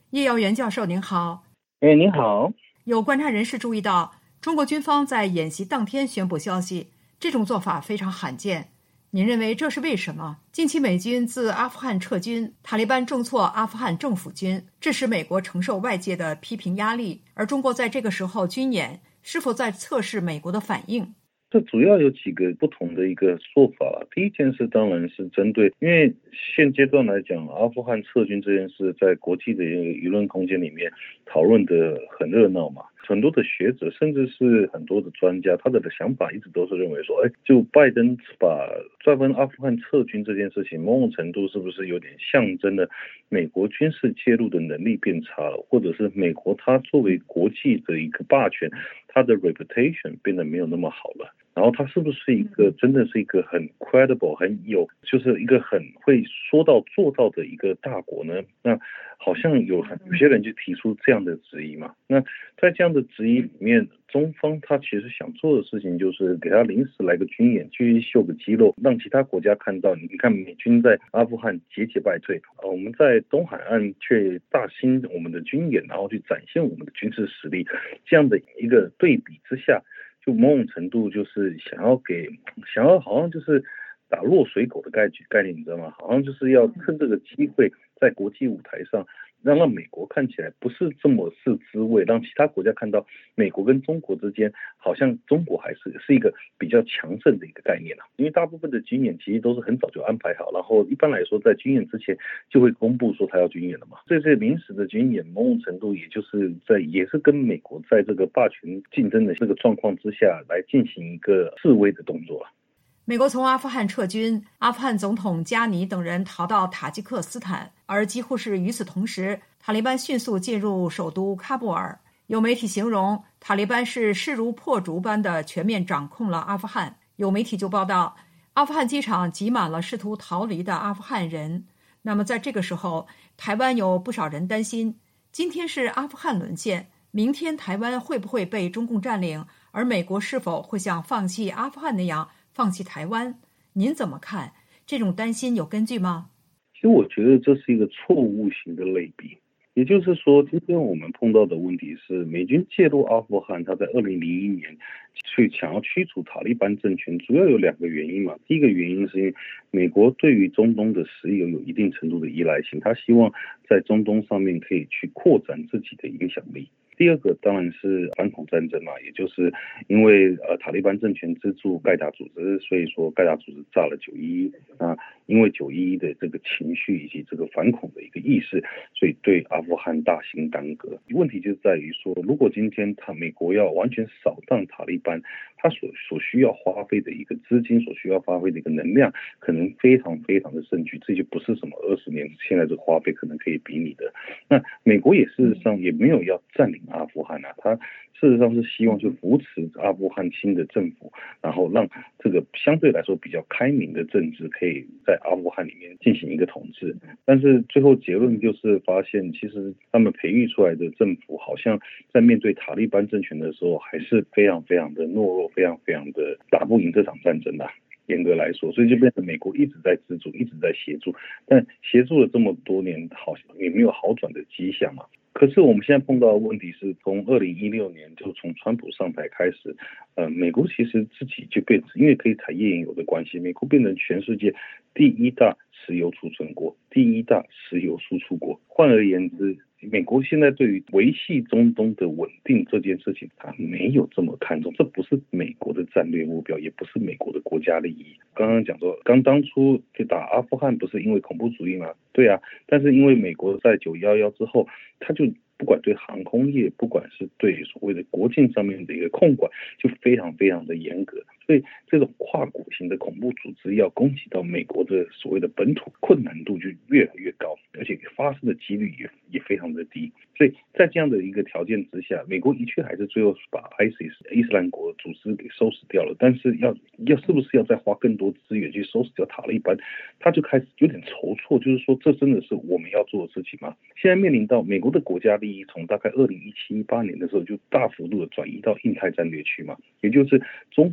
叶耀元教授您好。 您好。 有观察人士注意到，中国军方在演习当天宣布消息，这种做法非常罕见。您认为这是为什么？近期美军自阿富汗撤军，塔利班重挫阿富汗政府军，致使美国承受外界的批评压力，而中国在这个时候军演，是否在测试美国的反应？ 这主要有几个不同的一个说法了。第一件事当然是针对，因为现阶段来讲，阿富汗撤军这件事在国际的舆论空间里面讨论的很热闹嘛。很多的学者甚至是很多的专家，他的想法一直都是认为说，就拜登把专门阿富汗撤军这件事情，某种程度是不是有点象征了美国军事介入的能力变差了，或者是美国它作为国际的一个霸权，它的 reputation 变得没有那么好了。然后它是不是一个真的是一个很 credible 就是一个很会说到做到的一个大国呢？那好像有些人就提出这样的质疑嘛。那在这样的质疑里面，中方他其实想做的事情就是给他临时来个军演，去秀个肌肉，让其他国家看到，你看美军在阿富汗节节败退，我们在东海岸却大兴我们的军演，然后去展现我们的军事实力。这样的一个对比之下，就某种程度就是想要好像就是打落水狗的概念，你知道吗？好像就是要趁这个机会在国际舞台上让美国看起来不是这么是滋味，让其他国家看到美国跟中国之间好像中国还是一个比较强盛的一个概念啊。因为大部分的军演其实都是很早就安排好，然后一般来说在军演之前就会公布说他要军演了嘛。这些临时的军演某种程度也是跟美国在这个霸权竞争的这个状况之下来进行一个示威的动作啊。 美国从阿富汗撤军，阿富汗总统加尼等人逃到塔吉克斯坦，而几乎是与此同时，塔利班迅速进入首都喀布尔。有媒体形容塔利班是势如破竹般的全面掌控了阿富汗。有媒体就报道，阿富汗机场挤满了试图逃离的阿富汗人。那么在这个时候，台湾有不少人担心，今天是阿富汗沦陷，明天台湾会不会被中共占领，而美国是否会像放弃阿富汗那样放弃台湾？您怎么看？这种担心有根据吗？ 其实我觉得这是一个错误型的类比。也就是说，今天我们碰到的问题是，美军介入阿富汗，他在2001年想要驱除塔利班政权，主要有2个原因嘛。第一个原因是因为美国对于中东的石油有一定程度的依赖性，他希望在中东上面可以去扩展自己的影响力。第二个当然是反恐战争嘛，也就是因为塔利班政权资助盖达组织，所以说盖达组织炸了911啊，因为911的这个情绪以及这个反恐的一个意识，所以对阿富汗大兴干戈。问题就在于说，如果今天美国要完全扫荡塔利班，他所需要花费的一个资金，所需要花费的一个能量，可能非常非常的甚巨，这就不是什么20年现在这个花费可能可以比拟的。那美国也事实上也没有要占领阿富汗啊，他事实上是希望去扶持阿富汗新的政府，然后让这个相对来说比较开明的政治可以在阿富汗里面进行一个统治。但是最后结论就是发现，其实他们培育出来的政府好像在面对塔利班政权的时候，还是非常非常的懦弱，非常非常的打不赢这场战争啊。严格来说，所以就变成美国一直在资助，一直在协助，但协助了这么多年，好像也没有好转的迹象嘛。可是我们现在碰到的问题是，从2016年就从川普上台开始，美国其实自己就变成，因为可以采页岩油的关系，美国变成全世界第1大石油储存国，第1大石油输出国。换而言之，美国现在对于维系中东的稳定这件事情，它没有这么看重，这不是美国的战略目标，也不是美国的国家利益。刚刚讲说，当初去打阿富汗不是因为恐怖主义吗？对啊，但是因为美国在911之后，他就不管对航空业，不管是对所谓的国境上面的一个控管，就非常非常的严格。所以这种跨国型的恐怖组织要攻击到美国的所谓的本土，困难度就越来越高，而且发生的几率也非常的低。所以在这样的一个条件之下，美国的确还是最后把 ISIS 伊斯兰国组织给收拾掉了，但是要是不是要再花更多资源去收拾掉塔利班，他就开始有点踌躇，就是说这真的是我们要做的事情吗？现在面临到美国的国家利益，从大概2017、18年的时候就大幅度的转移到印太战略区嘛，也就是中国作为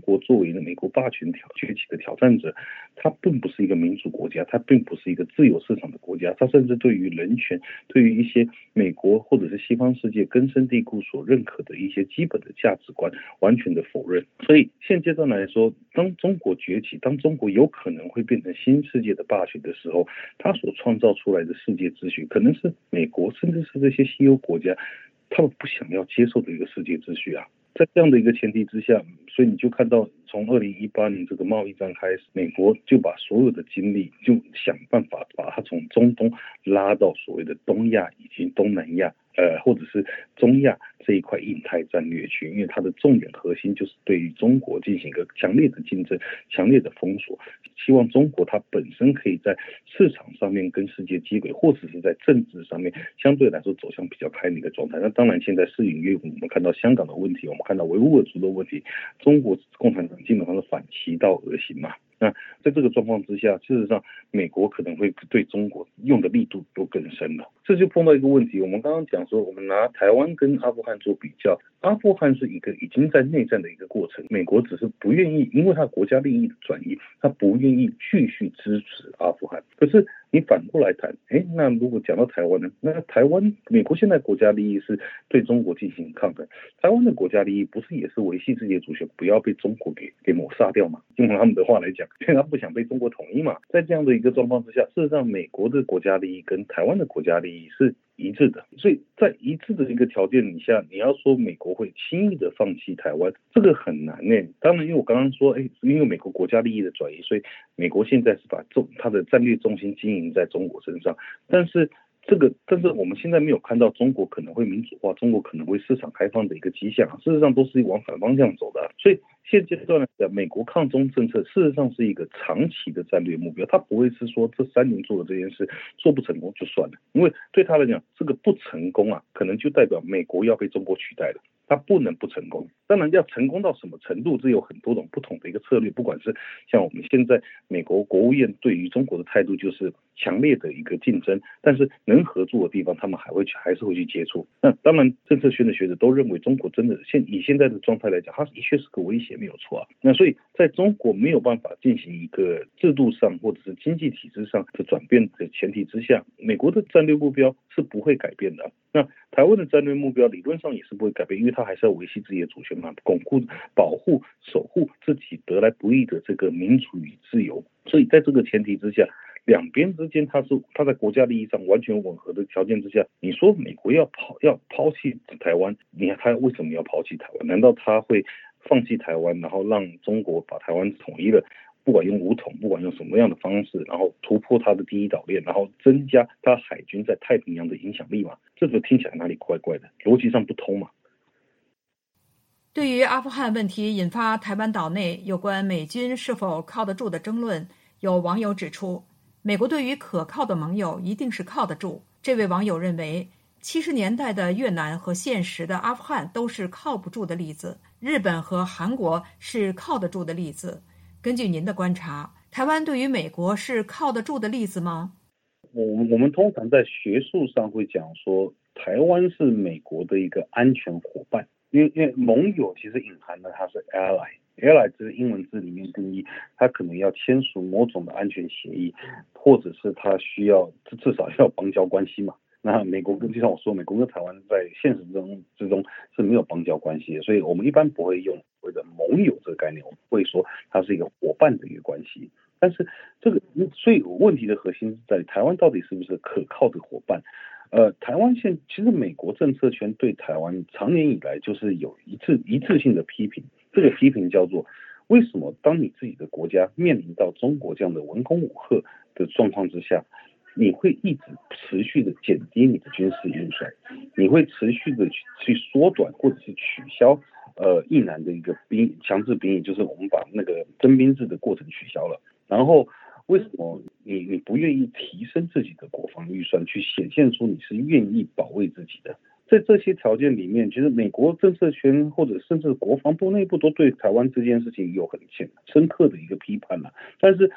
为美国霸权崛起的挑战者，它并不是一个民主国家，它并不是一个自由市场的国家，它甚至对于人权，对于一些美国或者是西方世界根深蒂固所认可的一些基本的价值观完全的否认。所以现阶段来说，当中国崛起，当中国有可能会变成新世界的霸权的时候，它所创造出来的世界秩序，可能是美国甚至是这些西欧国家他们不想要接受的一个世界秩序啊。在这样的一个前提之下，所以你就看到从2018年这个贸易战开始，美国就把所有的精力就想办法把它从中东拉到所谓的东亚以及东南亚，或者是中亚这一块印太战略区，因为它的重点核心就是对于中国进行一个强烈的竞争、强烈的封锁，希望中国它本身可以在市场上面跟世界接轨，或者是在政治上面相对来说走向比较开明的状态。那当然，现在事与愿违，我们看到香港的问题，我们看到维吾尔族的问题，中国共产党基本上是反其道而行嘛。那在这个状况之下，事实上美国可能会对中国用的力度都更深了。这就碰到一个问题，我们刚刚讲说，我们拿台湾跟阿富汗做比较，阿富汗是一个已经在内战的一个过程，美国只是不愿意，因为它国家利益的转移，它不愿意继续支持阿富汗。可是你反过来谈，那如果讲到台湾呢？那台湾，美国现在国家利益是对中国进行抗衡，台湾的国家利益不是也是维系自己的主权，不要被中国给抹杀掉吗？用他们的话来讲，因为他不想被中国统一嘛。在这样的一个状况之下，事实上美国的国家利益跟台湾的国家利益是一致的，所以在一致的一个条件底下，你要说美国会轻易的放弃台湾，这个很难呢。当然，因为我刚刚说，因为美国国家利益的转移，所以美国现在是把它的战略重心经营在中国身上，但是我们现在没有看到中国可能会民主化，中国可能会市场开放的一个迹象，事实上都是往反方向走的。所以现阶段来讲，美国抗中政策事实上是一个长期的战略目标，它不会是说这3年做的这件事做不成功就算了，因为对他来讲，这个不成功啊，可能就代表美国要被中国取代了。它不能不成功，当然要成功到什么程度，这有很多种不同的一个策略。不管是像我们现在美国国务院对于中国的态度就是强烈的一个竞争，但是能合作的地方他们还是会去接触。那当然，政策圈的学者都认为中国真的以现在的状态来讲，它的确是个威胁，没有错啊。那所以在中国没有办法进行一个制度上或者是经济体制上的转变的前提之下，美国的战略目标是不会改变的。那台湾的战略目标理论上也是不会改变，因为它还是要维系自己的主权嘛，巩固、保护、守护自己得来不易的这个民主与自由。所以在这个前提之下，两边之间它在国家利益上完全吻合的条件之下，你说美国要抛弃台湾，他为什么要抛弃台湾？难道他会放弃台湾，然后让中国把台湾统一了？不管用武统，不管用什么样的方式，然后突破他的第一岛链，然后增加他海军在太平洋的影响力嘛？这个听起来哪里怪怪的，逻辑上不通嘛？ 对于阿富汗问题引发台湾岛内有关美军是否靠得住的争论，有网友指出，美国对于可靠的盟友一定是靠得住。这位网友认为，70年代的越南和现实的阿富汗都是靠不住的例子，日本和韩国是靠得住的例子。根据您的观察，台湾对于美国是靠得住的例子吗？ 我们通常在学术上会讲说，台湾是美国的一个安全伙伴，因为盟友其实隐含了它是 ally 这是英文字里面定义，它可能要签署某种的安全协议，或者是它需要至少要有邦交关系嘛。那美国就像我说，美国跟台湾在现实之中是没有邦交关系的，所以我们一般不会用所谓的盟友这个概念，我们会说它是一个伙伴的一个关系。但是所以问题的核心是在台湾到底是不是可靠的伙伴？台湾其实美国政策圈对台湾长年以来就是有一致性的批评，这个批评叫做为什么当你自己的国家面临到中国这样的文攻武吓的状况之下，你会一直持续的减低你的军事预算，你会持续的去缩短或者是取消役男的一个强制兵役，就是我们把那个征兵制的过程取消了。然后为什么你不愿意提升自己的国防预算，去显现出你是愿意保卫自己的？在这些条件里面，其实美国政策圈或者甚至国防部内部都对台湾这件事情有很深刻的一个批判了。但是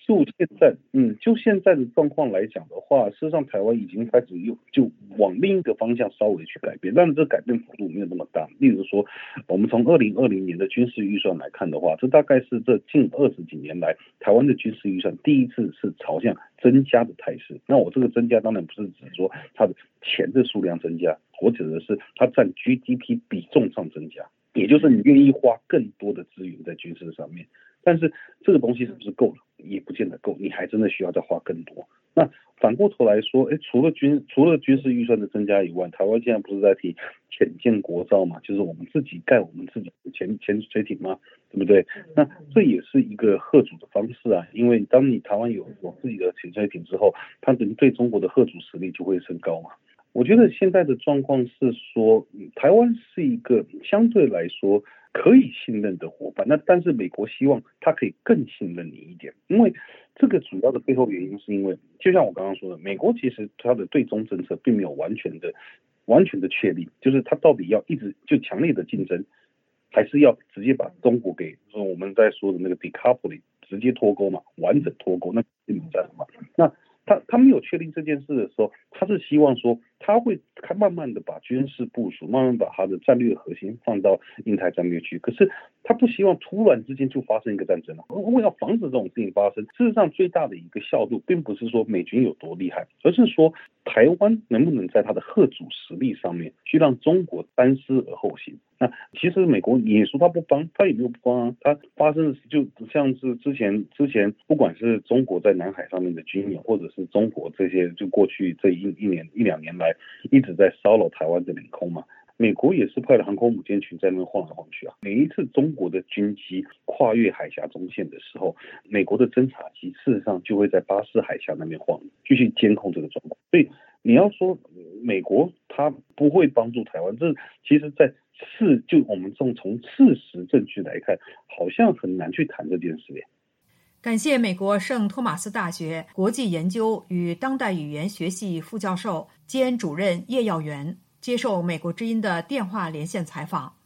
就现在的状况来讲的话，事实上台湾已经开始就往另一个方向稍微去改变，但是这改变幅度没有那么大。例如说，我们从2020年的军事预算来看的话，这大概是这近20几年来台湾的军事预算第一次是朝向增加的态势。那我这个增加当然不是指说它的钱的数量增加，我指的是它占 GDP 比重上增加，也就是你愿意花更多的资源在军事上面。但是这个东西是不是够了？也不见得够，你还真的需要再花更多。那反过头来说，除了军事预算的增加以外，台湾现在不是在提潜舰国造嘛，就是我们自己盖我们自己的潜水艇嘛，对不对？那这也是一个嚇阻的方式啊，因为当你台湾有自己的潜水艇之后，它对中国的嚇阻实力就会升高嘛。我觉得现在的状况是说，台湾是一个相对来说可以信任的伙伴，那但是美国希望他可以更信任你一点，因为这个主要的背后原因是因为，就像我刚刚说的，美国其实它的对中政策并没有完全的确立，就是它到底要一直就强烈的竞争，还是要直接把中国给我们在说的那个 decoupling 直接脱钩嘛，完整脱钩，那是你在嘛？那他没有确定这件事的时候，他是希望说他会慢慢的把军事部署，慢慢把他的战略核心放到印太战略区。可是他不希望突然之间就发生一个战争了。为了防止这种事情发生，事实上最大的一个效度，并不是说美军有多厉害，而是说台湾能不能在他的嚇阻实力上面去让中国三思而后行。那其实美国你说他不帮，他也没有不帮啊。他发生的就像是之前，不管是中国在南海上面的军演，或者是中国这些就过去这一两年来一直在骚扰台湾的领空嘛，美国也是派了航空母舰群在那边晃来晃去啊。每一次中国的军机跨越海峡中线的时候，美国的侦察机事实上就会在巴士海峡那边晃，继续监控这个状况。所以你要说美国他不会帮助台湾，这其实在就我们从事实证据来看，好像很难去谈这件事耶。 感谢美国圣托马斯大学国际研究与当代语言学系副教授兼主任叶耀元接受美国之音的电话连线采访。